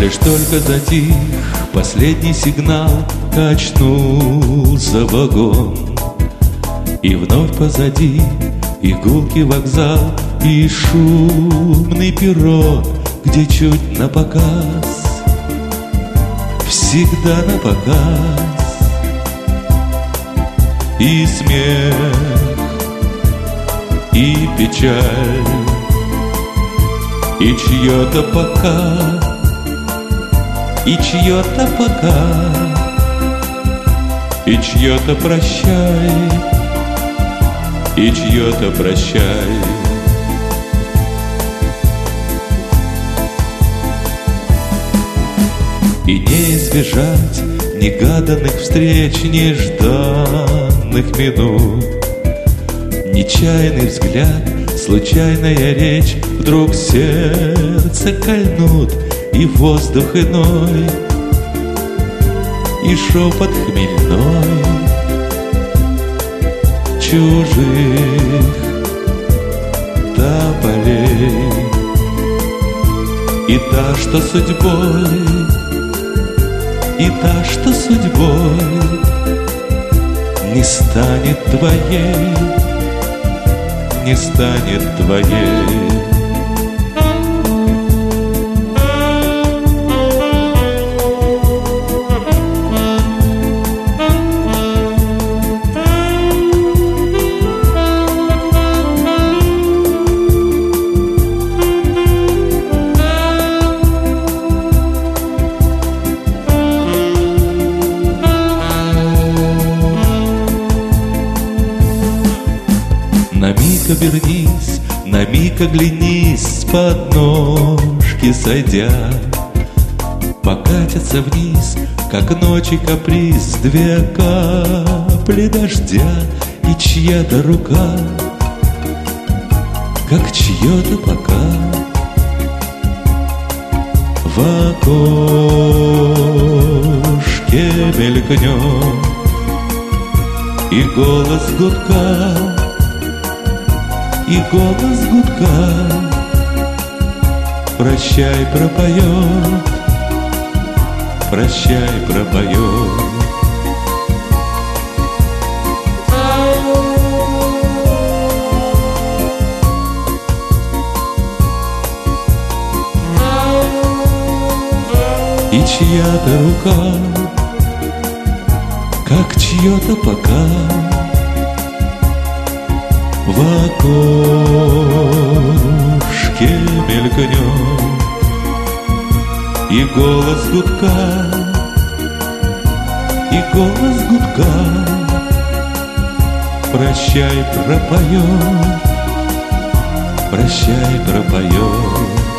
Лишь только затих последний сигнал, качнулся вагон, и вновь позади и гулкий вокзал, и шумный перрон, где чуть напоказ, всегда напоказ, и смех, и печаль, и чье-то пока, и чье-то пока, и чье-то прощай, и чье-то прощай. И не избежать негаданных встреч, нежданных минут, нечаянный взгляд, случайная речь вдруг сердце кольнут, и воздух иной, и шепот хмельной чужих тополей, и та, что судьбой, и та, что судьбой не станет твоей, не станет твоей. На миг обернись, на миг оглянись, с подножки сойдя, покатятся вниз, как ночи каприз, две капли дождя, и чья-то рука, как чье-то пока, в окошке мелькнет, и голос гудка, и голос гудка прощай пропоет, прощай пропоет. И чья-то рука, как чье-то пока, в окошке мелькнет, и голос гудка, и голос гудка прощай пропоет, прощай пропоет.